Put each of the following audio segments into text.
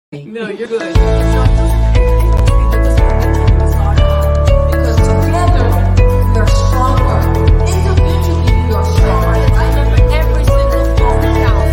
No, you're good. Because together we are stronger. Individually we are stronger. Remember, every single phone counts.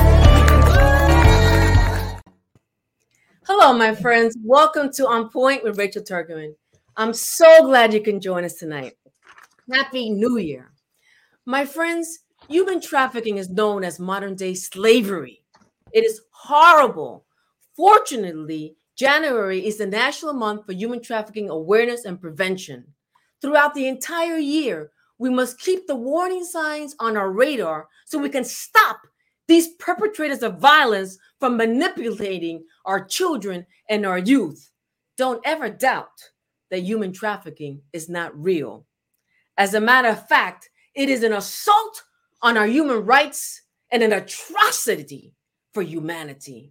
Hello, my friends. Welcome to On Point with Rachel Turgeman. I'm so glad you can join us tonight. Happy New Year. My friends, human trafficking is known as modern day slavery. It is horrible. Fortunately, January is the National Month for Human Trafficking Awareness and Prevention. Throughout the entire year, we must keep the warning signs on our radar so we can stop these perpetrators of violence from manipulating our children and our youth. Don't ever doubt that human trafficking is not real. As a matter of fact, it is an assault on our human rights and an atrocity for humanity.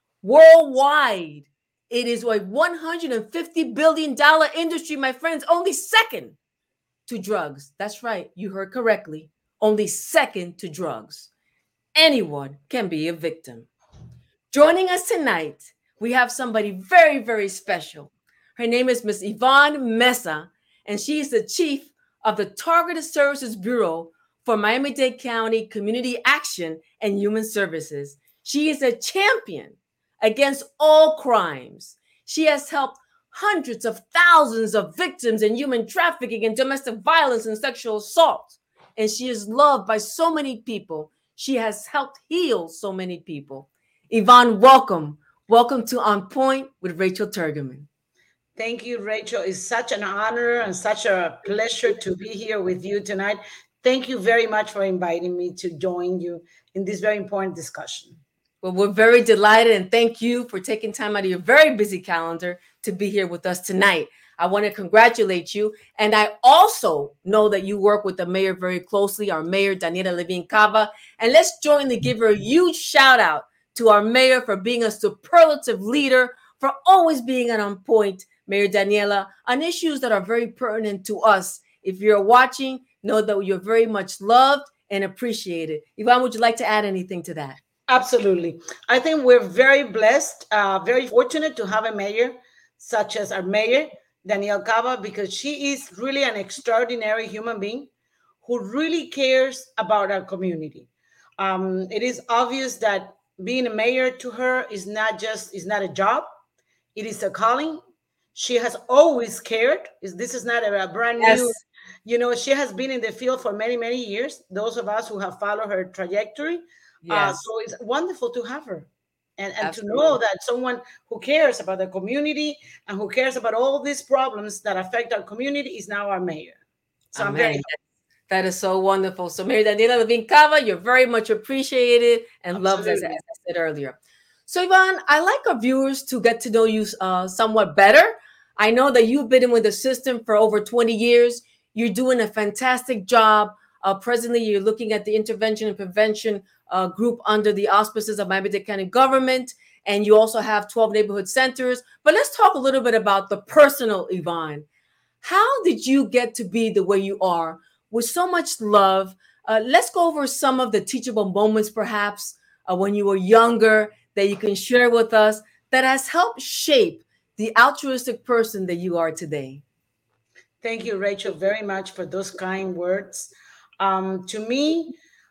Worldwide, it is a $150 billion industry, my friends, only second to drugs. That's right, you heard correctly. Only second to drugs. Anyone can be a victim. Joining us tonight, we have somebody very, very special. Her name is Ms. Yvonne Mesa, and she is the chief of the Targeted Services Bureau for Miami-Dade County Community Action and Human Services. She is a champion against all crimes. She has helped hundreds of thousands of victims in human trafficking and domestic violence and sexual assault. And she is loved by so many people. She has helped heal so many people. Yvonne, welcome. Welcome to On Point with Rachel Turgeman. Thank you, Rachel. It's such an honor and such a pleasure to be here with you tonight. Thank you very much for inviting me to join you in this very important discussion. Well, we're very delighted and thank you for taking time out of your very busy calendar to be here with us tonight. I want to congratulate you. And I also know that you work with the mayor very closely, our mayor, Daniela Levine Cava. And let's jointly give her a huge shout out to our mayor for being a superlative leader, for always being on point, Mayor Daniela, on issues that are very pertinent to us. If you're watching, know that you're very much loved and appreciated. Yvonne, would you like to add anything to that? Absolutely. I think we're very blessed, very fortunate to have a mayor such as our mayor, Danielle Cava, because she is really an extraordinary human being who really cares about our community. It is obvious that being a mayor to her is not a job. It is a calling. She has always cared. This is not a brand new, Yes. She has been in the field for many, many years. Those of us who have followed her trajectory. Yes. So it's wonderful to have her and to know Absolutely. that someone who cares about the community and who cares about all these problems that affect our community is now our mayor. So I'm very Amen. That is so wonderful. So, Mayor Daniela Levine Cava, you're very much appreciated and loved, as absolutely. I said earlier. So, Yvonne, I like our viewers to get to know you somewhat better. I know that you've been with the system for over 20 years. You're doing a fantastic job. Presently, you're looking at the intervention and prevention group under the auspices of Miami-Dade County government. And you also have 12 neighborhood centers. But let's talk a little bit about the personal Yvonne. How did you get to be the way you are with so much love? Let's go over some of the teachable moments, perhaps, when you were younger that you can share with us that has helped shape the altruistic person that you are today. Thank you, Rachel, very much for those kind words. To me,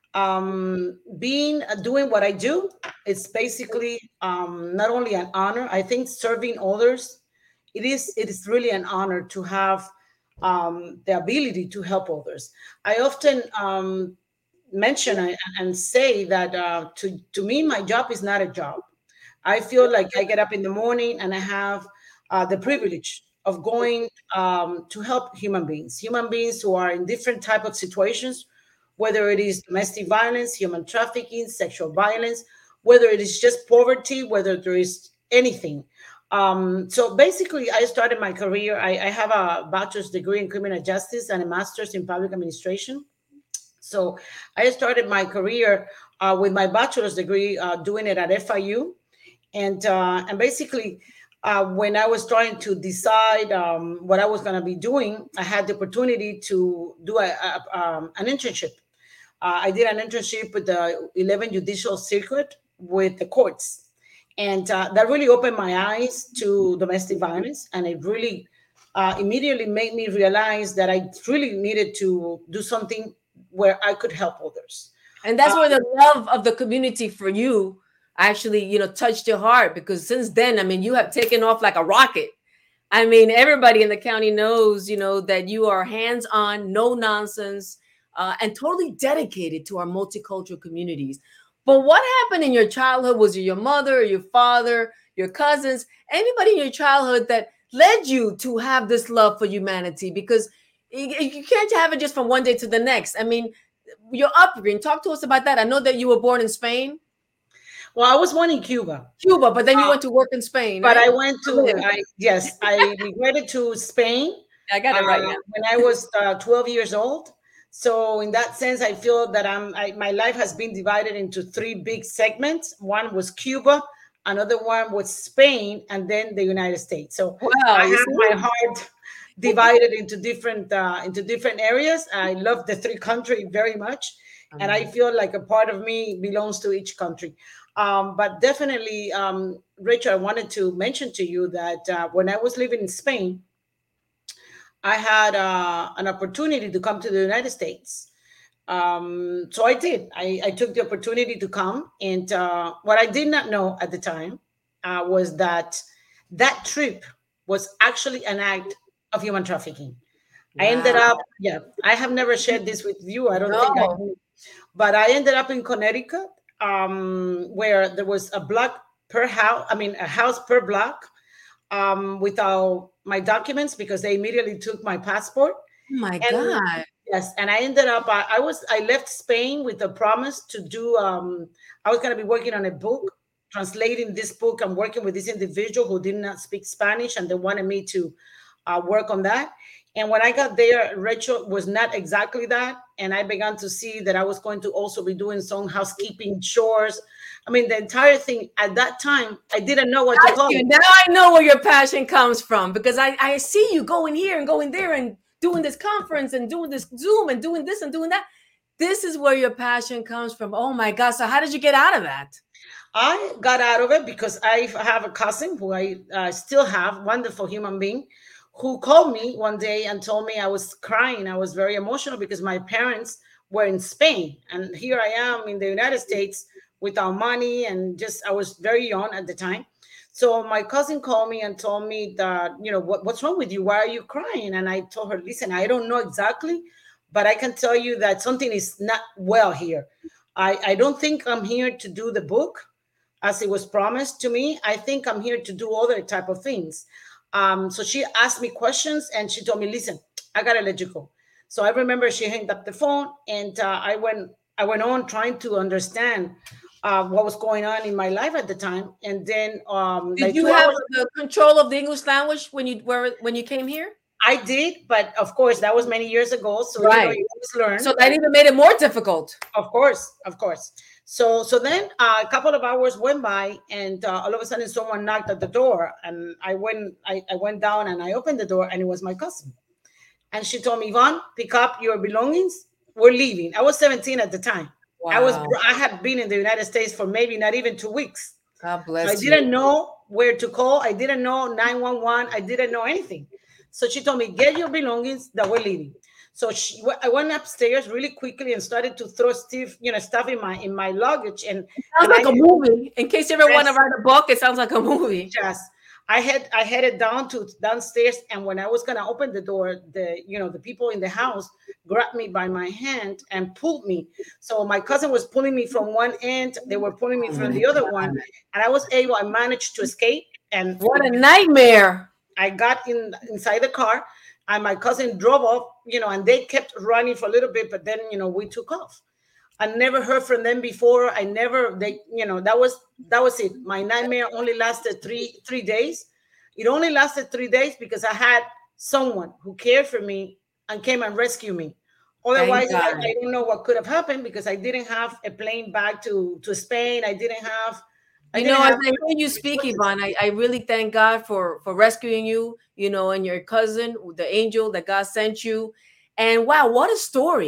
being doing what I do, it's basically not only an honor. I think serving others, it is really an honor to have the ability to help others. I often mention and say that to me, my job is not a job. I feel like I get up in the morning and I have the privilege of going to help human beings who are in different type of situations, whether it is domestic violence, human trafficking, sexual violence, whether it is just poverty, whether there is anything. So basically, I started my career. I have a bachelor's degree in criminal justice and a master's in public administration. So I started my career with my bachelor's degree doing it at FIU, and basically when I was trying to decide what I was going to be doing, I had the opportunity to do an internship. I did an internship with the 11th Judicial Circuit with the courts. And that really opened my eyes to domestic violence. And it really immediately made me realize that I really needed to do something where I could help others. And that's where the love of the community for you actually, touched your heart, because since then, I mean, you have taken off like a rocket. I mean, everybody in the county knows, that you are hands-on, no nonsense, and totally dedicated to our multicultural communities. But what happened in your childhood? Was it your mother, or your father, your cousins, anybody in your childhood that led you to have this love for humanity? Because you can't have it just from one day to the next. I mean, your upbringing, talk to us about that. I know that you were born in Spain. Well, I was born in Cuba. Cuba, but then you went to work in Spain, But right? I went to, yes, I migrated to Spain I got it right now. when I was 12 years old. So in that sense, I feel that my life has been divided into three big segments. One was Cuba, another one was Spain, and then the United States. So Wow, I have my heart divided into different areas. I love the three countries very much, and I feel like a part of me belongs to each country. But definitely, Rachel, I wanted to mention to you that when I was living in Spain, I had an opportunity to come to the United States. So I did. I took the opportunity to come. And what I did not know at the time was that that trip was actually an act of human trafficking. I ended up, yeah, I have never shared this with you. I don't think I did. But I ended up in Connecticut, where there was a block per house, I mean, a house per block, without my documents because they immediately took my passport. Oh my And God. yes, and I ended up, I left Spain with a promise to do, I was going to be working on a book, translating this book. I'm working with this individual who did not speak Spanish, and they wanted me to work on that. And when I got there, Rachel was not exactly that. And I began to see that I was going to also be doing some housekeeping chores. I mean, the entire thing at that time, I didn't know what to call it. Now I know where your passion comes from, because I see you going here and going there and doing this conference and doing this Zoom and doing this and doing that. This is where your passion comes from. Oh my God. So how did you get out of that? I got out of it because I have a cousin who I still have, wonderful human being, who called me one day and told me I was crying. I was very emotional because my parents were in Spain. And here I am in the United States without money. And just, I was very young at the time. So my cousin called me and told me that, what's wrong with you? Why are you crying? And I told her, listen, I don't know exactly, but I can tell you that something is not well here. I don't think I'm here to do the book as it was promised to me. I think I'm here to do other type of things. So she asked me questions and she told me, listen, I gotta let you go. So I remember she hung up the phone, and I went on trying to understand what was going on in my life at the time. And then did you have the control of the English language when you came here? I did, but of course that was many years ago. So right. You always learn. So that even made it more difficult. Of course. So then a couple of hours went by, and all of a sudden someone knocked at the door, and I went down and I opened the door, and it was my cousin. And she told me, Yvonne, pick up your belongings. We're leaving. I was 17 at the time. Wow. I had been in the United States for maybe not even 2 weeks. God bless you. I didn't know where to call. I didn't know 911. I didn't know anything. So she told me, get your belongings, that we're leaving. So I went upstairs really quickly and started to throw stuff in my luggage. And it sounds like a movie. In case you ever want to write a book, it sounds like a movie. Yes. I headed downstairs, and when I was gonna open the door, the people in the house grabbed me by my hand and pulled me. So my cousin was pulling me from one end, they were pulling me from the other one, and I managed to escape. And what a nightmare! I got inside the car, and my cousin drove off, and they kept running for a little bit, but then we took off. I never heard from them before. That was it. My nightmare only lasted three days. It only lasted 3 days because I had someone who cared for me and came and rescued me. Otherwise, I don't know what could have happened because I didn't have a plane back to Spain. I didn't have. As I hear you speak, Yvonne, I really thank God for rescuing you, and your cousin, the angel that God sent you. And wow, what a story.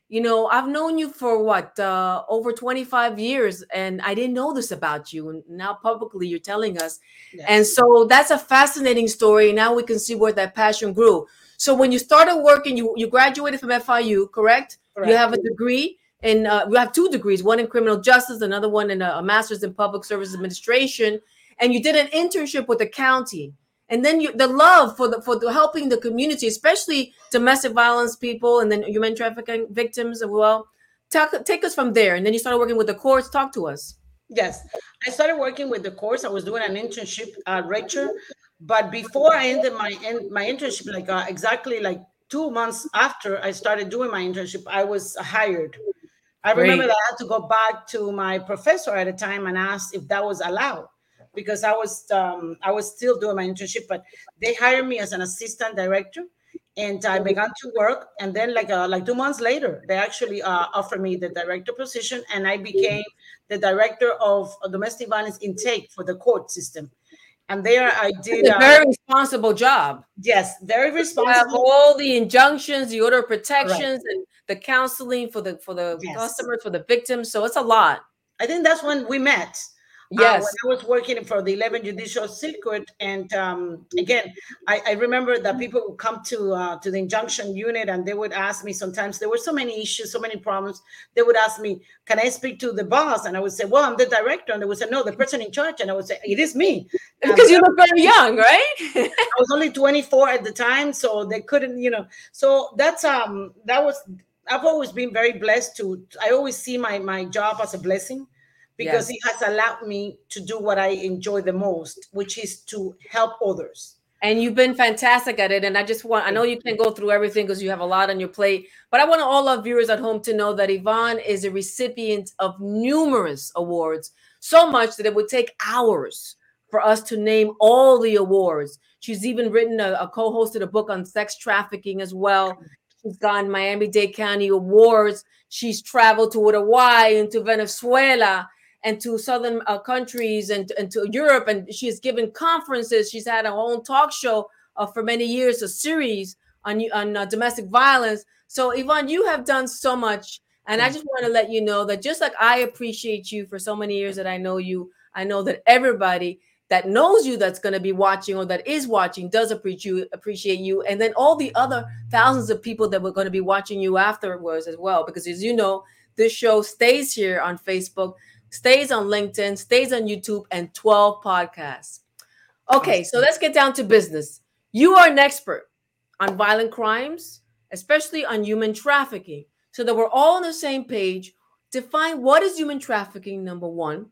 I've known you for what, over 25 years, and I didn't know this about you. And now publicly you're telling us. And Yes, so that's a fascinating story. Now we can see where that passion grew. So when you started working, you graduated from FIU, correct? You correct. have a degree, and you have two degrees, one in criminal justice, another one in a master's in public service administration. And you did an internship with the county, and then the love for helping the community, especially domestic violence people, and then human trafficking victims as well. Take us from there, and then you started working with the courts. Talk to us. Yes, I started working with the course. I was doing an internship at Rachel, but before I ended my internship, like exactly like 2 months after I started doing my internship, I was hired. I remember Great. that I had to go back to my professor at the time and ask if that was allowed, because I was still doing my internship, but they hired me as an assistant director, and I began to work. And then like 2 months later, they actually offered me the director position, and I became the director of domestic violence intake for the court system. And there I did It's a very responsible job. yes, very You have responsible. all the injunctions, the order of Correct. protections, and the counseling for the Yes. customers, for the victims. So it's a lot. I think that's when we met. When Yes. I was working for the 11th Judicial Circuit, and again, I remember that people would come to the injunction unit, and they would ask me. Sometimes there were so many issues, so many problems. They would ask me, "Can I speak to the boss?" And I would say, "Well, I'm the director." And they would say, "No, the person in charge." And I would say, "It is me." Because But you look very young, right? I was only 24 at the time, so they couldn't. So that was. I've always been very blessed to. I always see my job as a blessing, because Yes. it has allowed me to do what I enjoy the most, which is to help others. And you've been fantastic at it. And I know you can't go through everything because you have a lot on your plate, but I want all our viewers at home to know that Yvonne is a recipient of numerous awards, so much that it would take hours for us to name all the awards. She's even written a co-hosted a book on sex trafficking as well. She's gotten Miami-Dade County awards. She's traveled to Uruguay and to Venezuela and to southern countries and to Europe. And she has given conferences. She's had her own talk show for many years, a series on domestic violence. So, Yvonne, you have done so much. And I just want to let you know that just like I appreciate you for so many years that I know you, I know that everybody that knows you that's going to be watching or that is watching does appreciate you. And then all the other thousands of people that were going to be watching you afterwards as well. Because as you know, this show stays here on Facebook, stays on LinkedIn, stays on YouTube, and 12 podcasts. Okay, so Awesome. let's get down to business. You are an expert on violent crimes, especially on human trafficking. So that we're all on the same page. Define what is human trafficking, number one,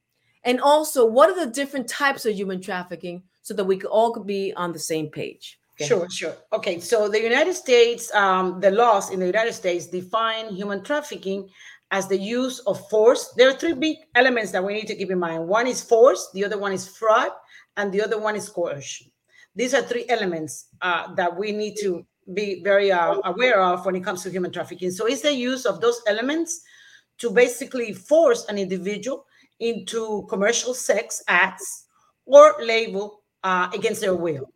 and also what are the different types of human trafficking so that we could all be on the same page. Go ahead. Sure, sure. Okay, so the United States, the laws in the United States define human trafficking as the use of force. There are three big elements that we need to keep in mind. One is force, the other one is fraud, and the other one is coercion. These are three elements that we need to be very aware of when it comes to human trafficking. So it's the use of those elements to basically force an individual into commercial sex acts or labor against their will.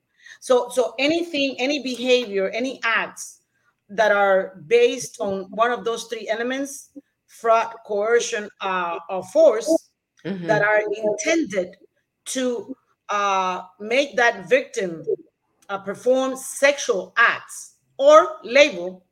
So anything, any behavior, any acts that are based on one of those three elements, fraud, coercion, or force, that Mhm. are intended to make that victim perform sexual acts or label,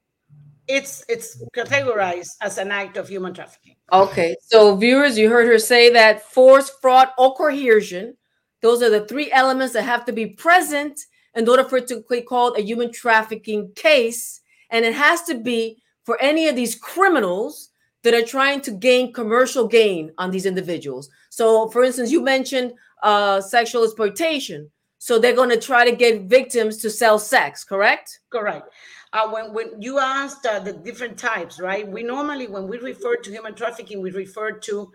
it's categorized as an act of human trafficking. Okay, so viewers, you heard her say that force, fraud, or coercion, those are the three elements that have to be present in order for it to be called a human trafficking case. And it has to be for any of these criminals that are trying to gain commercial gain on these individuals. So, for instance, you mentioned sexual exploitation. So they're going to try to get victims to sell sex, correct? Correct. When you asked the different types, right? We normally, when we refer to human trafficking, we refer to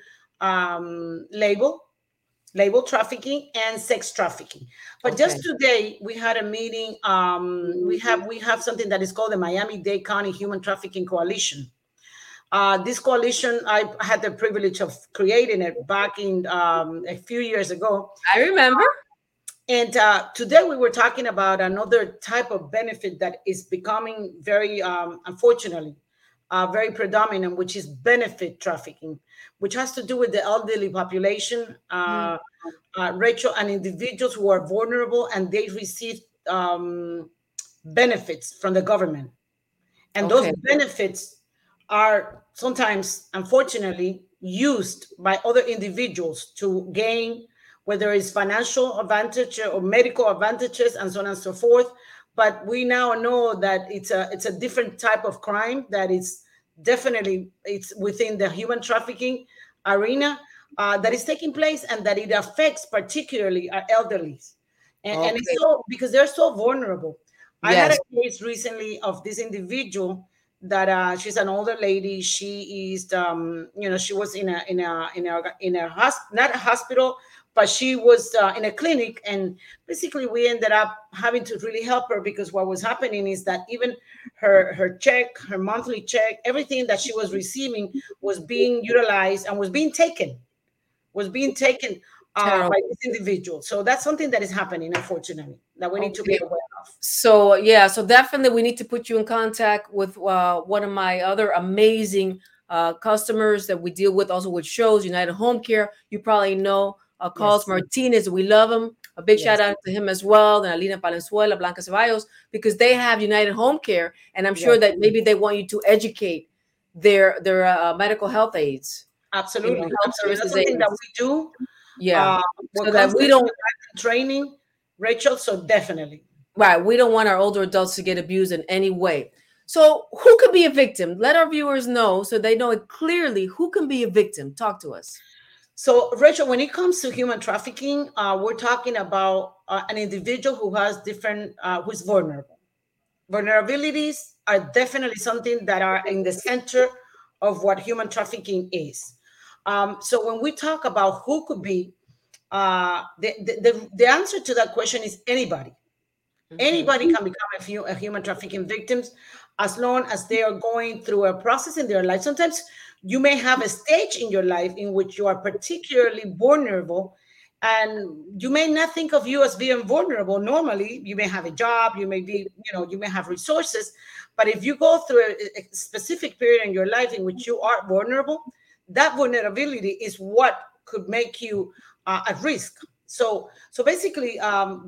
label trafficking and sex trafficking. But Okay. just today, we had a meeting. We have something that is called the Miami-Dade County Human Trafficking Coalition. This coalition, I had the privilege of creating it back in a few years ago. I remember. And today we were talking about another type of benefit that is becoming very, unfortunately, very predominant, which is benefit trafficking, which has to do with the elderly population, Mm. Rachel, and individuals who are vulnerable and they receive benefits from the government. And those Okay. benefits are sometimes, unfortunately, used by other individuals to gain, whether it's financial advantage or medical advantages, and so on and so forth. But we now know that it's a different type of crime that is definitely it's within the human trafficking arena that is taking place, and that it affects particularly our elderly. And it's Okay. so because they're so vulnerable. I had a Yes. case recently of this individual that she's an older lady. She is, she was not a hospital, but she was in a clinic, and basically we ended up having to really help her because what was happening is that even her check, her monthly check, everything that she was receiving was being utilized and was being taken by Terrible. this individual. So that's something that is happening, unfortunately, that we need to be Okay. aware of. So yeah, so definitely we need to put you in contact with one of my other amazing customers that we deal with also with shows, United Home Care. You probably know Carlos Yes, Martinez. We love him. A big shout yes, out to him as well, and Alina Palenzuela, Blanca Ceballos, because they have United Home Care, and I'm sure yes, that maybe they want you to educate their medical health aides, absolutely, health absolutely. That's services something that aides. we do. Yeah, What so that comes to we human don't. rights and training, Rachel. So definitely. Right. We don't want our older adults to get abused in any way. So, who could be a victim? Let our viewers know so they know it clearly who can be a victim. Talk to us. So, Rachel, when it comes to human trafficking, we're talking about an individual who has who's vulnerable. Vulnerabilities are definitely something that are in the center of what human trafficking is. So, when we talk about who could be, the answer to that question is anybody. Mhm. Anybody can become a human trafficking victims as long as they are going through a process in their life. Sometimes you may have a stage in your life in which you are particularly vulnerable, and you may not think of you as being vulnerable. Normally, you may have a job, you may be, you may have resources, but if you go through a specific period in your life in which you are vulnerable, that vulnerability is what could make you at risk. So basically,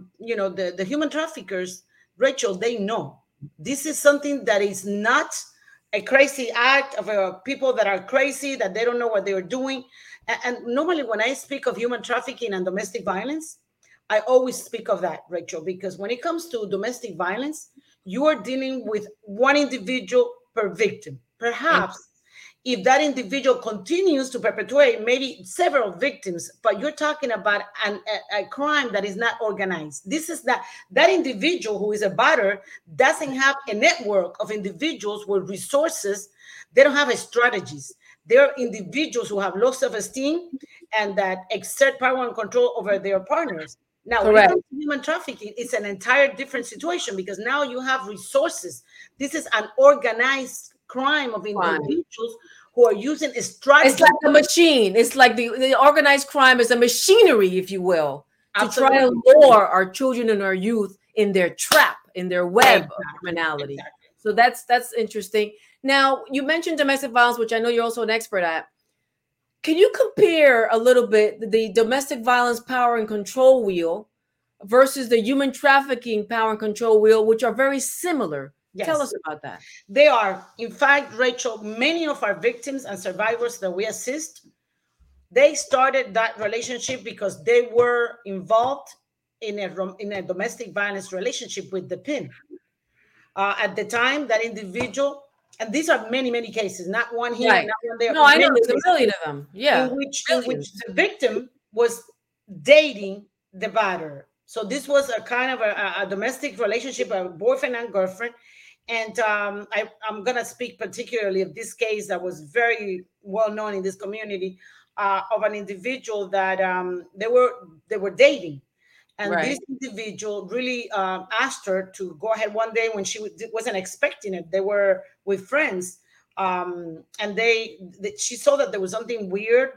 the human traffickers, Rachel, they know this is something that is not a crazy act of people that are crazy, that they don't know what they are doing. And normally, when I speak of human trafficking and domestic violence, I always speak of that, Rachel, because when it comes to domestic violence, you are dealing with one individual per victim. Perhaps if that individual continues to perpetuate maybe several victims, but you're talking about a crime that is not organized. This is not that individual who is a batterer doesn't have a network of individuals with resources. They don't have a strategies. They're individuals who have low self-esteem and that exert power and control over their partners. Now, when it Correct. comes to human trafficking, it's an entire different situation because now you have resources. This is an organized crime of Crime. individuals who are using a It's strategy. like a machine. It's like the organized crime is a machinery, if you will, to try to Absolutely. lure our children and our youth in their trap, in their web of Exactly. criminality. Exactly. So that's interesting. Now, you mentioned domestic violence, which I know you're also an expert at. Can you compare a little bit the domestic violence power and control wheel versus the human trafficking power and control wheel, which are very similar? Tell us Yes, about that. they are. In fact, Rachel, many of our victims and survivors that we assist, they started that relationship because they were involved in a domestic violence relationship with the pin. At the time, that individual, and these are many, many cases, not one here, Right. not one there, No, I know many there's a cases, million of them. in Yeah. which Millions. the victim was dating the batterer. So this was a kind of a domestic relationship, a boyfriend and girlfriend. And I'm gonna speak particularly of this case that was very well known in this community, of an individual that they were dating, and Right. this individual really asked her to go ahead one day when she wasn't expecting it. They were with friends, and she saw that there was something weird, but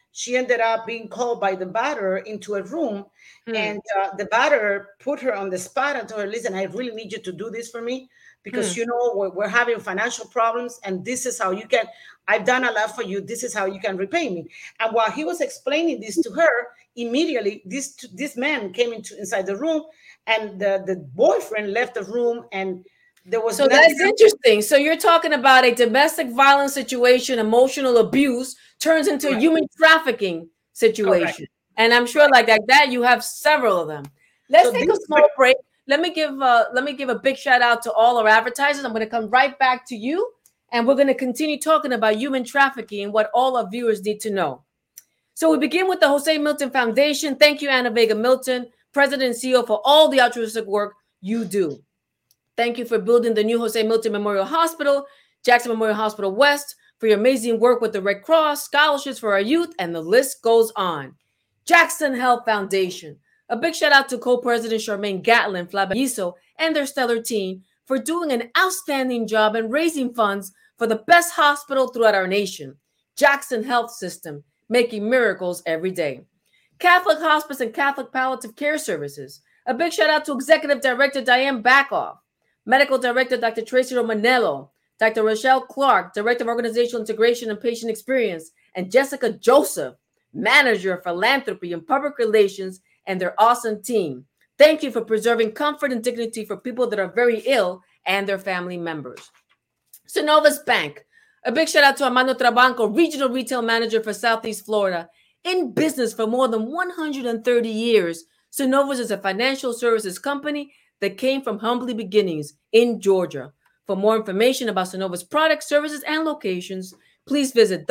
she ended up being called by the batterer into a room, Hmm. and the batterer put her on the spot and told her, "Listen, I really need you to do this for me because Hmm. you know we're having financial problems, and this is how you can. I've done a lot for you. This is how you can repay me." And while he was explaining this to her, immediately this man came into inside the room, and the boyfriend left the room, and there was So nothing. that's interesting. So you're talking about a domestic violence situation, emotional abuse turns into a Correct. human trafficking Correct. situation. And I'm sure like that you have several of them. Let's So take a this, small break. Let me give a big shout out to all our advertisers. I'm going to come right back to you and we're going to continue talking about human trafficking and what all our viewers need to know. So we begin with the Jose Milton Foundation. Thank you, Anna Vega Milton, President and CEO, for all the altruistic work you do. Thank you for building the new Jose Milton Memorial Hospital, Jackson Memorial Hospital West, for your amazing work with the Red Cross, scholarships for our youth, and the list goes on. Jackson Health Foundation. A big shout out to co-president Charmaine Gatlin, Flabayiso, and their stellar team for doing an outstanding job and raising funds for the best hospital throughout our nation, Jackson Health System, making miracles every day. Catholic Hospice and Catholic Palliative Care Services. A big shout out to Executive Director Diane Backoff, Medical Director Dr. Tracy Romanello, Dr. Rochelle Clark, Director of Organizational Integration and Patient Experience, and Jessica Joseph, Manager of Philanthropy and Public Relations, and their awesome team. Thank you for preserving comfort and dignity for people that are very ill and their family members. Synovus Bank. A big shout out to Armando Trabanco, Regional Retail Manager for Southeast Florida. In business for more than 130 years, Synovus is a financial services company that came from humbly beginnings in Georgia. For more information about Synovus products, services, and locations, please visit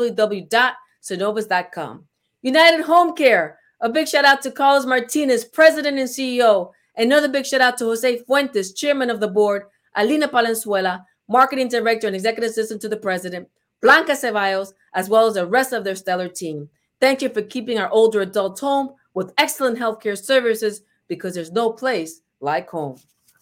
www.synovus.com. United Home Care. A big shout out to Carlos Martinez, President and CEO. Another big shout out to Jose Fuentes, Chairman of the Board, Alina Palenzuela, Marketing Director and Executive Assistant to the President, Blanca Ceballos, as well as the rest of their stellar team. Thank you for keeping our older adults home with excellent healthcare services because there's no place like home.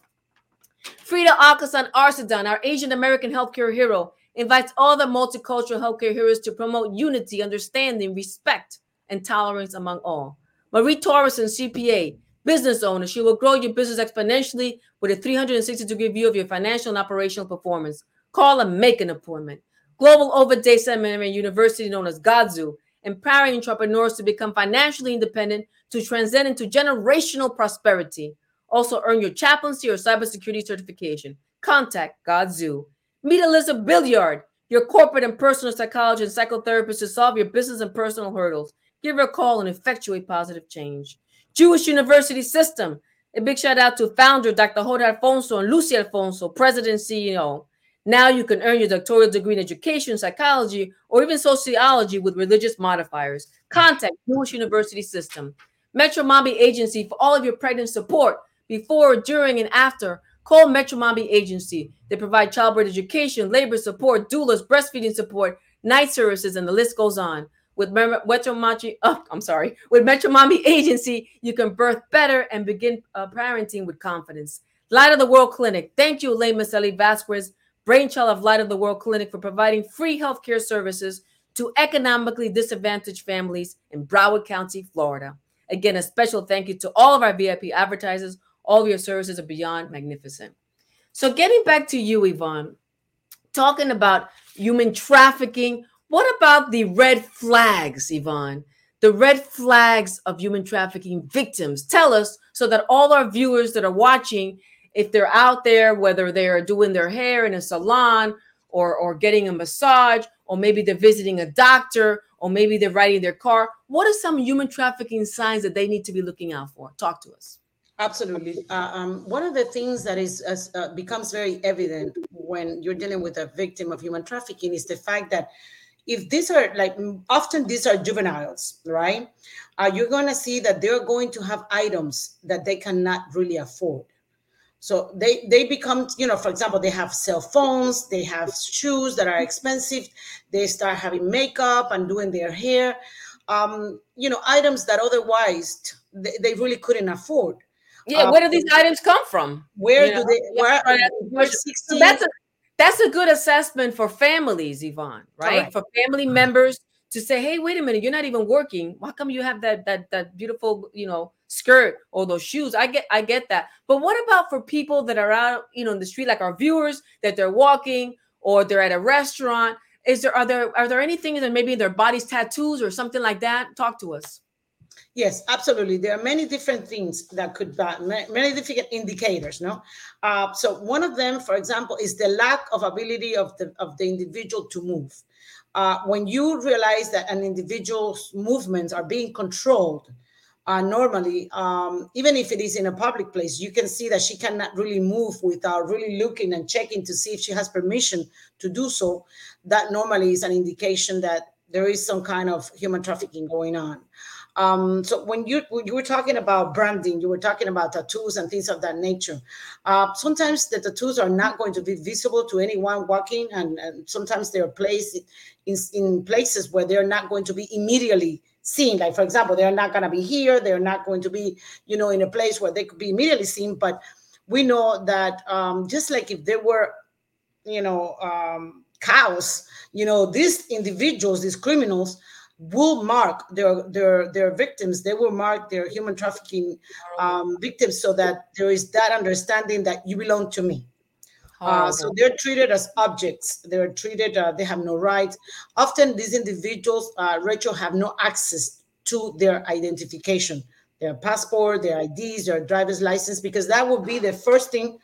Frida Akasan Arsadan, our Asian American healthcare hero, invites all the multicultural healthcare heroes to promote unity, understanding, respect, and tolerance among all. Marie Torreson, CPA, business owner, she will grow your business exponentially with a 360-degree view of your financial and operational performance. Call and make an appointment. Global Overday Seminary University, known as GODZU, empowering entrepreneurs to become financially independent to transcend into generational prosperity. Also, earn your chaplaincy or cybersecurity certification. Contact GODZU. Meet Alyssa Billiard, your corporate and personal psychologist and psychotherapist to solve your business and personal hurdles. Give her a call and effectuate positive change. Jewish University System. A big shout out to founder Dr. Jorge Alfonso and Lucy Alfonso, president and CEO. Now you can earn your doctoral degree in education, psychology, or even sociology with religious modifiers. Contact Jewish University System. Metro Mommy Agency for all of your pregnant support before, during, and after. Call Metro Mommy Agency. They provide childbirth education, labor support, doulas, breastfeeding support, night services, and the list goes on. With Metro Mommy Agency, you can birth better and begin parenting with confidence. Light of the World Clinic. Thank you, Elaine Maselli Vasquez, brainchild of Light of the World Clinic, for providing free healthcare services to economically disadvantaged families in Broward County, Florida. Again, a special thank you to all of our VIP advertisers. All of your services are beyond magnificent. So getting back to you, Yvonne, talking about human trafficking, what about the red flags, Yvonne? The red flags of human trafficking victims. Tell us so that all our viewers that are watching, if they're out there, whether they're doing their hair in a salon or getting a massage, or maybe they're visiting a doctor, or maybe they're riding their car, what are some human trafficking signs that they need to be looking out for? Talk to us. Absolutely. One of the things that is becomes very evident when you're dealing with a victim of human trafficking is the fact that if these are often these are juveniles, right? You're going to see that they're going to have items that they cannot really afford. So they become, for example, they have cell phones, they have shoes that are expensive, they start having makeup and doing their hair, items that otherwise they really couldn't afford. Yeah, where do these items come from? Where do they? Where so that's a good assessment for families, Yvonne, right? Correct. For family members to say, hey, wait a minute, you're not even working. How come you have that beautiful, skirt or those shoes? I get that. But what about for people that are out, in the street, like our viewers, that they're walking or they're at a restaurant? Are there any things that maybe their body's tattoos or something like that? Talk to us. Yes, absolutely. There are many different things that could be many different indicators. No, so one of them, for example, is the lack of ability of the individual to move. When you realize that an individual's movements are being controlled, normally, even if it is in a public place, you can see that she cannot really move without really looking and checking to see if she has permission to do so. That normally is an indication that there is some kind of human trafficking going on. So when you were talking about branding, you were talking about tattoos and things of that nature. Sometimes the tattoos are not going to be visible to anyone walking, and sometimes they are placed in places where they're not going to be immediately seen. Like, for example, they're not going to be here. They're not going to be, in a place where they could be immediately seen. But we know that, just like if there were, cows, these individuals, these criminals, will mark their victims. They will mark their human trafficking victims, so that there is that understanding that you belong to me. So Horrible. they're treated as objects. They're treated, they have no rights. Often these individuals, Rachel, have no access to their identification, their passport, their IDs, their driver's license, because that will be the first thing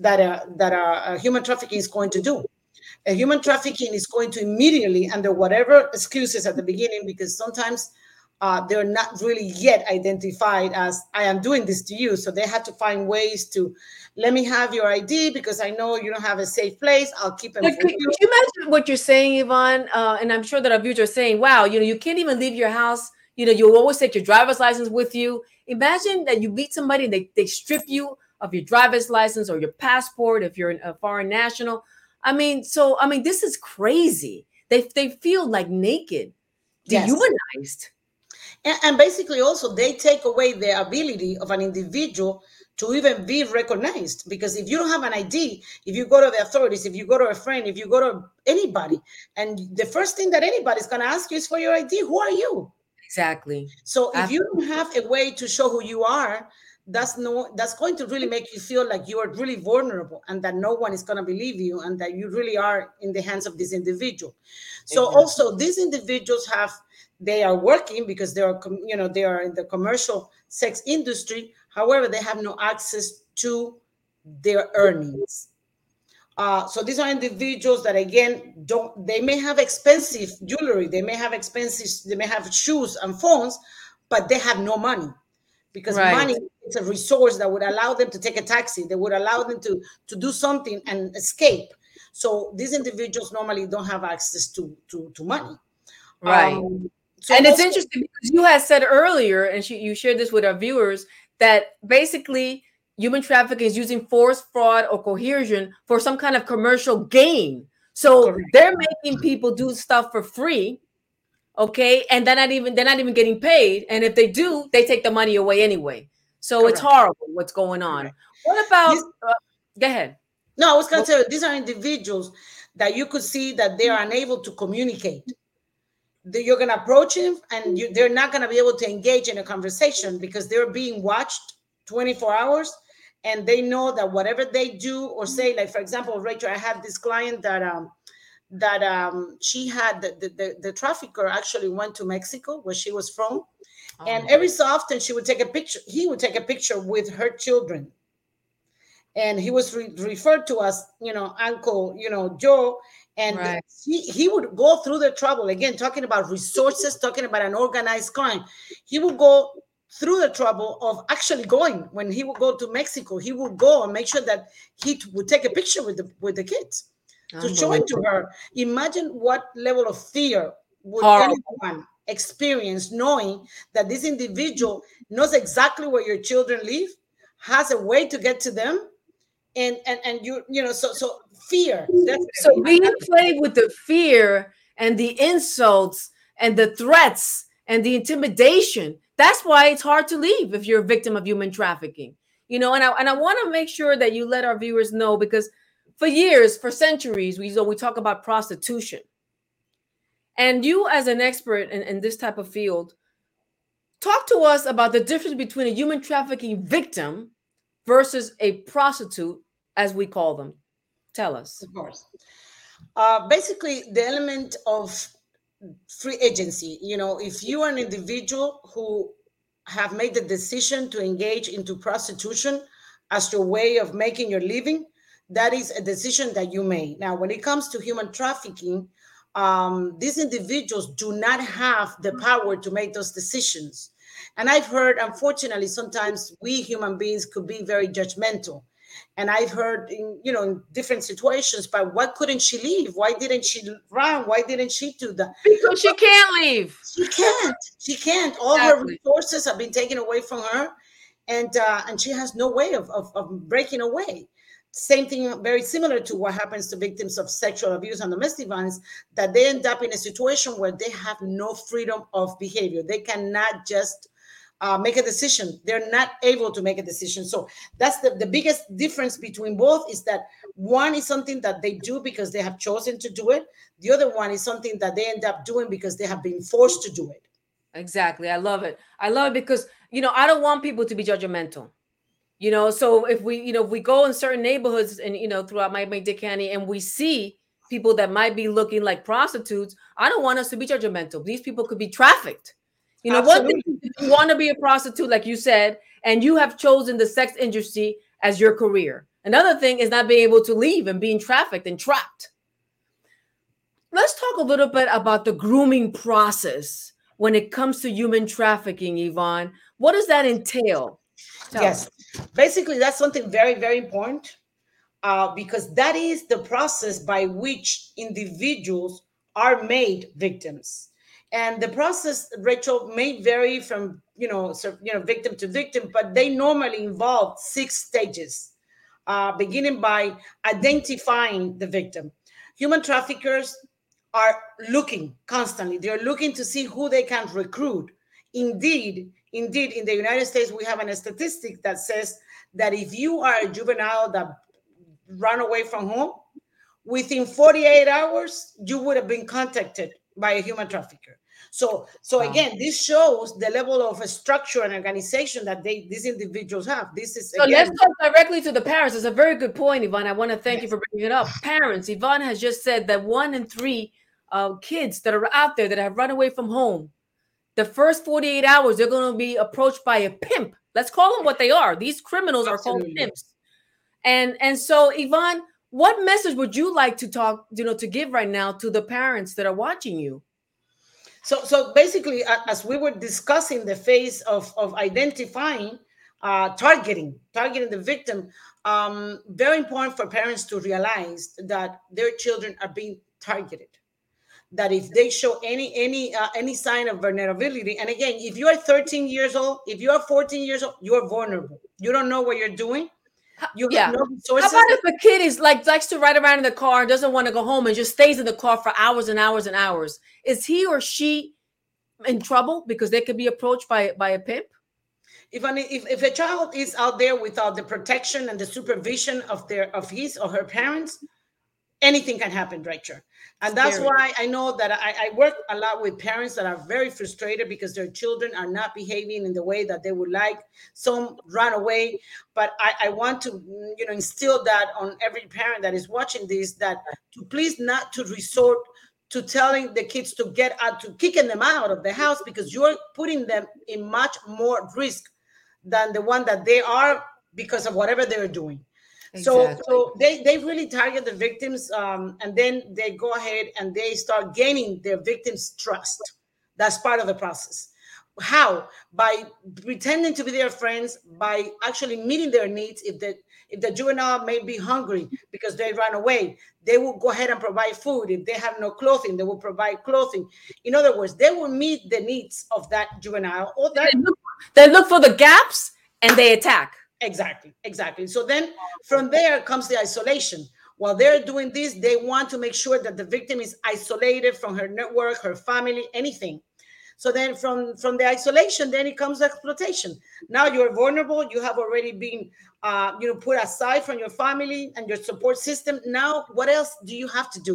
that human trafficking is going to do. A human trafficking is going to immediately, under whatever excuses at the beginning, because sometimes they're not really yet identified as, I am doing this to you. So they have to find ways to, let me have your ID because I know you don't have a safe place. I'll keep them But for could you. you imagine what you're saying, Yvonne? And I'm sure that our viewers are saying, wow, you can't even leave your house. You always take your driver's license with you. Imagine that you meet somebody and they strip you of your driver's license or your passport if you're a foreign national. I mean, this is crazy. They feel like naked, Yes. dehumanized. And basically, also, they take away the ability of an individual to even be recognized. Because if you don't have an ID, if you go to the authorities, if you go to a friend, if you go to anybody, and the first thing that anybody's going to ask you is for your ID, who are you? Exactly. So if you don't Absolutely. have a way to show who you are, that's going to really make you feel like you are really vulnerable, and that no one is going to believe you, and that you really are in the hands of this individual. So Exactly. also these individuals they are working because they are in the commercial sex industry. However, they have no access to their earnings. So these are individuals that, again, don't they may have expensive jewelry, they may have shoes and phones, but they have no money, because Right. money is a resource that would allow them to take a taxi, that would allow them to do something and escape. So these individuals normally don't have access to money. Right. So And it's also, interesting because you had said earlier, and you shared this with our viewers, that basically human trafficking is using force, fraud, or coercion for some kind of commercial gain. So correct, they're making people do stuff for free, okay, and they're not even getting paid. And if they do, they take the money away anyway. So it's correct, horrible what's going on. correct. What about? This, Go ahead. no, I was going What, to tell you, these are individuals that you could see that they are unable to communicate. You're going to approach him, and they're not going to be able to engage in a conversation because they're being watched 24 hours, and they know that whatever they do or say, like, for example, Rachel, I had this client that she had the trafficker actually went to Mexico, where she was from, and oh, every so often she would take a picture he would take a picture with her children, and he was referred to as, Uncle, Joe. And right. he would go through the trouble, again, talking about resources, talking about an organized crime. He would go through the trouble of actually going. When he would go to Mexico, he would go and make sure that he would take a picture with the kids to show it to Unbelievable. her. Imagine what level of fear would Horrible. anyone experience, knowing that this individual knows exactly where your children live, has a way to get to them, and so fear, So definitely. being played with the fear and the insults and the threats and the intimidation, that's why it's hard to leave if you're a victim of human trafficking. And I want to make sure that you let our viewers know, because for years, for centuries, we talk about prostitution. And you, as an expert in this type of field, talk to us about the difference between a human trafficking victim versus a prostitute, as we call them. Tell us. Of course. Basically, the element of free agency. If you are an individual who have made the decision to engage into prostitution as your way of making your living, that is a decision that you made. Now, when it comes to human trafficking, these individuals do not have the power to make those decisions. And I've heard, unfortunately, sometimes we human beings could be very judgmental. And I've heard in different situations, but why couldn't she leave? Why didn't she run? Why didn't she do that? Because she can't leave. She can't. She can't. All her resources have been taken away from her, and she has no way of breaking away. Same thing, very similar to what happens to victims of sexual abuse and domestic violence, that they end up in a situation where they have no freedom of behavior. They cannot just make a decision. They're not able to make a decision. So that's the biggest difference between both, is that one is something that they do because they have chosen to do it. The other one is something that they end up doing because they have been forced to do it. Exactly. I love it. I love it because, I don't want people to be judgmental. So if we go in certain neighborhoods and, throughout Miami-Dade County, and we see people that might be looking like prostitutes, I don't want us to be judgmental. These people could be trafficked. One thing, if you want to be a prostitute, like you said, and you have chosen the sex industry as your career. Another thing is not being able to leave and being trafficked and trapped. Let's talk a little bit about the grooming process when it comes to human trafficking, Yvonne. What does that entail? Yes, basically, that's something very, very important, because that is the process by which individuals are made victims. And the process, Rachel, may vary from victim to victim, but they normally involve 6 stages, beginning by identifying the victim. Human traffickers are looking constantly. They're looking to see who they can recruit. Indeed, in the United States, we have a statistic that says that if you are a juvenile that ran away from home, within 48 hours, you would have been contacted by a human trafficker. So again, this shows the level of a structure and organization that these individuals have. This is, so let's talk directly to the parents. It's a very good point, Yvonne. I want to thank you for bringing it up. Parents, Yvonne has just said that 1 in 3 kids that are out there that have run away from home, the first 48 hours, they're going to be approached by a pimp. Let's call them what they are. These criminals are called pimps. And so, Yvonne, what message would you like to to give right now to the parents that are watching you? So basically, as we were discussing the phase of identifying, targeting the victim, very important for parents to realize that their children are being targeted. That if they show any sign of vulnerability, and again, if you are 13 years old, if you are 14 years old, you are vulnerable. You don't know what you're doing. You have no resources. How about if a kid is likes to ride around in the car, doesn't want to go home, and just stays in the car for hours and hours and hours? Is he or she in trouble because they could be approached by a pimp? If a child is out there without the protection and the supervision of his or her parents, anything can happen, Rachel. And that's why I know that I work a lot with parents that are very frustrated because their children are not behaving in the way that they would like. Some run away, but I want to instill that on every parent that is watching this, that to please not to resort to telling the kids to get out, to kicking them out of the house, because you're putting them in much more risk than the one that they are because of whatever they're doing. Exactly. So they really target the victims, and then they go ahead and they start gaining their victims' trust. That's part of the process. How? By pretending to be their friends, by actually meeting their needs. If the juvenile may be hungry because they ran away, they will go ahead and provide food. If they have no clothing, they will provide clothing. In other words, they will meet the needs of that juvenile. Or that they look for the gaps and they attack. Exactly. So then from there comes the isolation. While they're doing this, they want to make sure that the victim is isolated from her network, her family, anything. So then from the isolation, then it comes exploitation. Now you're vulnerable. You have already been put aside from your family and your support system. Now, what else do you have to do?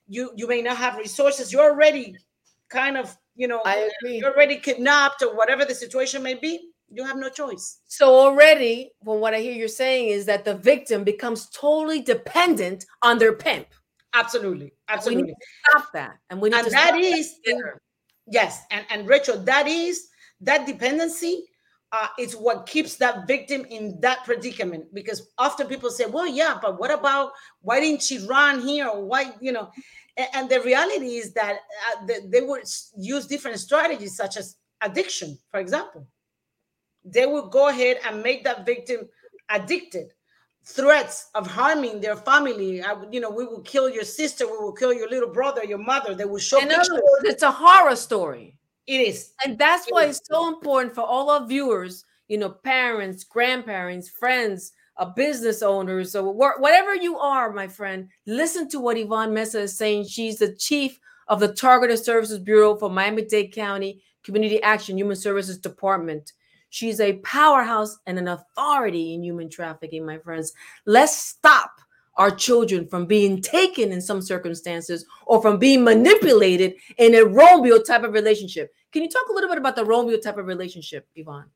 you may not have resources. You're already kind of, I agree. you're already kidnapped or whatever the situation may be. You have no choice. So already, well, what I hear you're saying is that the victim becomes totally dependent on their pimp. Absolutely, We need absolutely. to stop that, and we need to that stop is that. yes, and Rachel, that dependency. It's what keeps that victim in that predicament, because often people say, well, yeah, but what about, why didn't she run here, or why, and the reality is that they would use different strategies, such as addiction, for example. They would go ahead and make that victim addicted. Threats of harming their family. We will kill your sister. We will kill your little brother, your mother. They will show In pictures. other words, it's a horror story. It is. And that's why it's so important for all our viewers, parents, grandparents, friends, business owners, or whatever you are, my friend. Listen to what Yvonne Mesa is saying. She's the chief of the Targeted Services Bureau for Miami-Dade County Community Action Human Services Department. She's a powerhouse and an authority in human trafficking, my friends. Let's stop our children from being taken in some circumstances, or from being manipulated in a Romeo type of relationship. Can you talk a little bit about the Romeo type of relationship, Yvonne?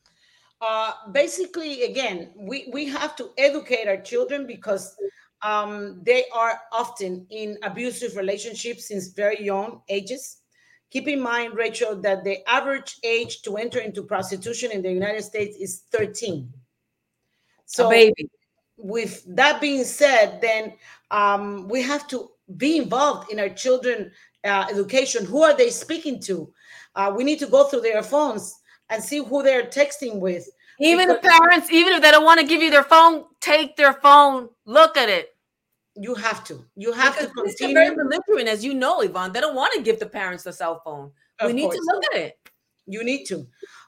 Basically, again, we have to educate our children, because they are often in abusive relationships since very young ages. Keep in mind, Rachel, that the average age to enter into prostitution in the United States is 13. So, a baby. With that being said, then we have to be involved in our children education. Who are they speaking to? We need to go through their phones and see who they're texting with. Even the parents, even if they don't want to give you their phone, take their phone, look at it. You have to. You have to continue. It's very belligerent, as you know, Yvonne. They don't want to give the parents the cell phone. We need to look at it. You need to.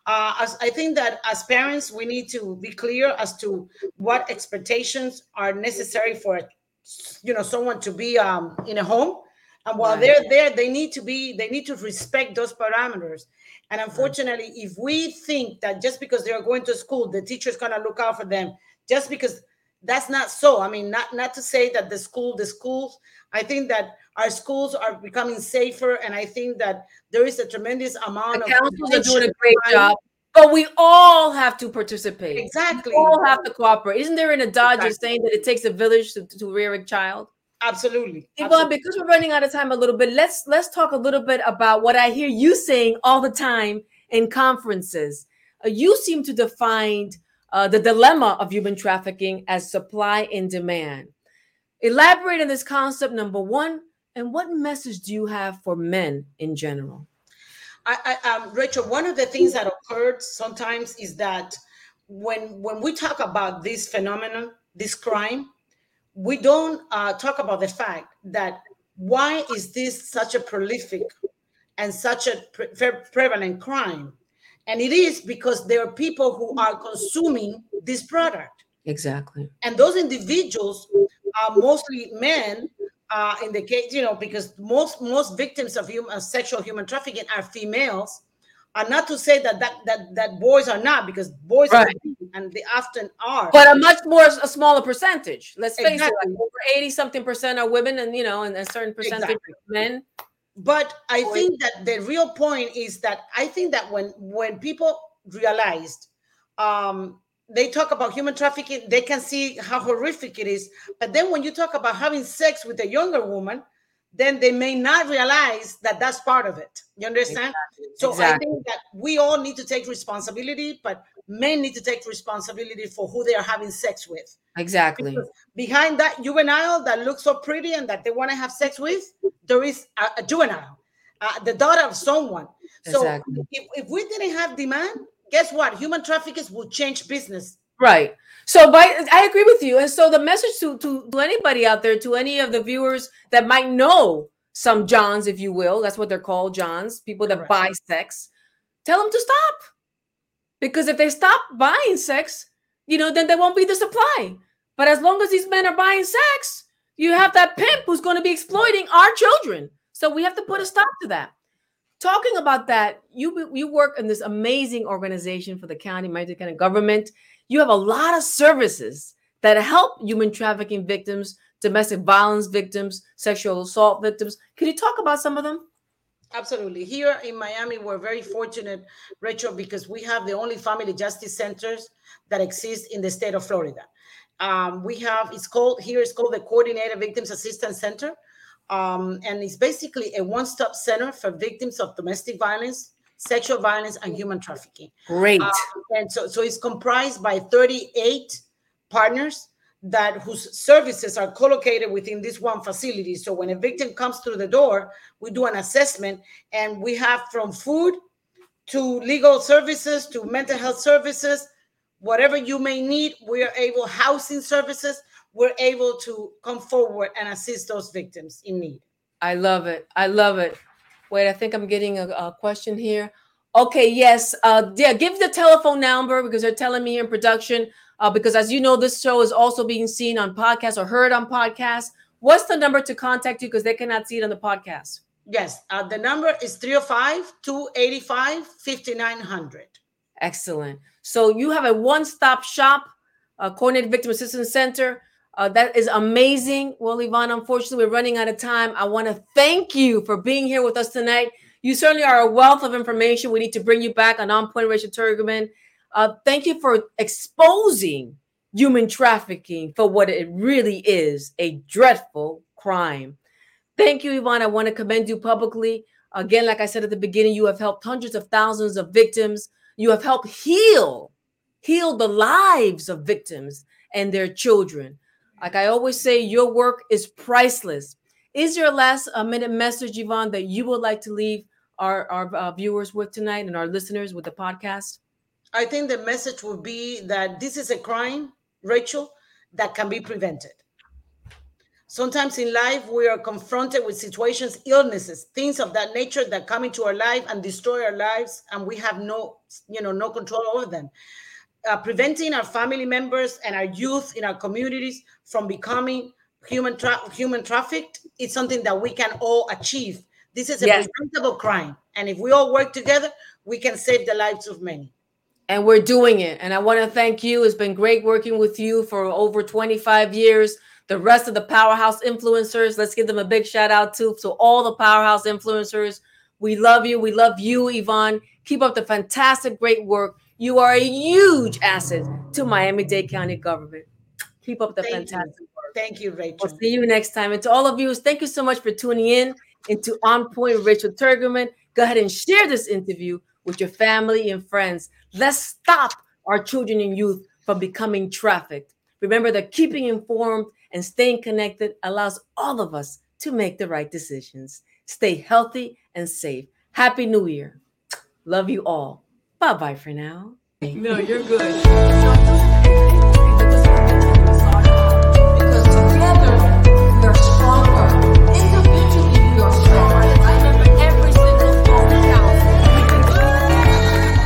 I think that as parents, we need to be clear as to what expectations are necessary for, someone to be in a home. And while they're there, they need to respect those parameters. And unfortunately, if we think that just because they are going to school, the teacher's going to look out for them, just because, that's not so. I mean, not to say that the schools, I think that our schools are becoming safer, and I think that there is a tremendous amount of counselors are doing a great job. But we all have to participate. Exactly. We all have to cooperate. Isn't there an adage saying that it takes a village to rear a child? Absolutely. Yvonne, because we're running out of time a little bit, let's talk a little bit about what I hear you saying all the time in conferences. You seem to define the dilemma of human trafficking as supply and demand. Elaborate on this concept, number one, and what message do you have for men in general? Rachel, one of the things that occurred sometimes is that when we talk about this phenomenon, this crime, we don't talk about the fact that why is this such a prolific and such a prevalent crime? And it is because there are people who are consuming this product. Exactly. And those individuals are mostly men, in the case, because most victims of sexual human trafficking are females. And not to say that boys are not, because boys are, and they often are. But a smaller percentage. Let's face it, like over 80-something% are women, and and a certain percentage men. But I think that the real point is that I think that when people realized, they talk about human trafficking, they can see how horrific it is. But then when you talk about having sex with a younger woman, then they may not realize that that's part of it. You understand? So I think that we all need to take responsibility, but men need to take responsibility for who they are having sex with. Exactly. Because behind that juvenile that looks so pretty and that they want to have sex with, there is a juvenile, the daughter of someone. So if we didn't have demand, guess what? Human traffickers will change business. Right. So I agree with you. And so the message to anybody out there, to any of the viewers that might know some Johns, if you will, that's what they're called, Johns, people that buy sex, tell them to stop. Because if they stop buying sex, then there won't be the supply. But as long as these men are buying sex, you have that pimp who's going to be exploiting our children. So we have to put a stop to that. Talking about that, you work in this amazing organization for the county, Miami-Dade County government. You have a lot of services that help human trafficking victims domestic violence victims, sexual assault victims. Can you talk about some of them? Absolutely. Here in Miami, we're very fortunate, Rachel, because we have the only family justice centers that exist in the state of Florida. It's called the Coordinated Victims Assistance Center. And it's basically a one-stop center for victims of domestic violence, sexual violence, and human trafficking. Great. And so it's comprised by 38 partners whose services are co-located within this one facility. So when a victim comes through the door, we do an assessment, and we have from food to legal services to mental health services, whatever you may need, housing services, we're able to come forward and assist those victims in need. I love it. I love it. Wait, I think I'm getting a question here. Okay, yes. Give the telephone number because they're telling me here in production. Because as you know, this show is also being seen on podcasts or heard on podcasts. What's the number to contact you because they cannot see it on the podcast? Yes, the number is 305-285-5900. Excellent. So you have a one-stop shop, Coordinated Victim Assistance Center. That is amazing. Well, Yvonne, unfortunately, we're running out of time. I want to thank you for being here with us tonight. You certainly are a wealth of information. We need to bring you back on Point, Rachel Turgeman. Thank you for exposing human trafficking for what it really is, a dreadful crime. Thank you, Yvonne. I want to commend you publicly. Again, like I said at the beginning, you have helped hundreds of thousands of victims. You have helped heal the lives of victims and their children. Like I always say, your work is priceless. Is there a last minute message, Yvonne, that you would like to leave our viewers with tonight and our listeners with the podcast? I think the message would be that this is a crime, Rachel, that can be prevented. Sometimes in life, we are confronted with situations, illnesses, things of that nature that come into our life and destroy our lives, and we have no control over them. Preventing our family members and our youth in our communities from becoming human trafficked is something that we can all achieve. This is a preventable crime, and if we all work together, we can save the lives of many. And we're doing it. And I want to thank you. It's been great working with you for over 25 years. The rest of the Powerhouse influencers, let's give them a big shout out to all the Powerhouse influencers. We love you. We love you, Yvonne. Keep up the fantastic, great work. You are a huge asset to Miami-Dade County government. Keep up the fantastic work. Thank you, Rachel. We'll see you next time. And to all of you, thank you so much for tuning in into On Point with Rachel Turgeman. Go ahead and share this interview with your family and friends. Let's stop our children and youth from becoming trafficked. Remember that keeping informed and staying connected allows all of us to make the right decisions. Stay healthy and safe. Happy New Year. Love you all. Bye-bye for now. No, you're good.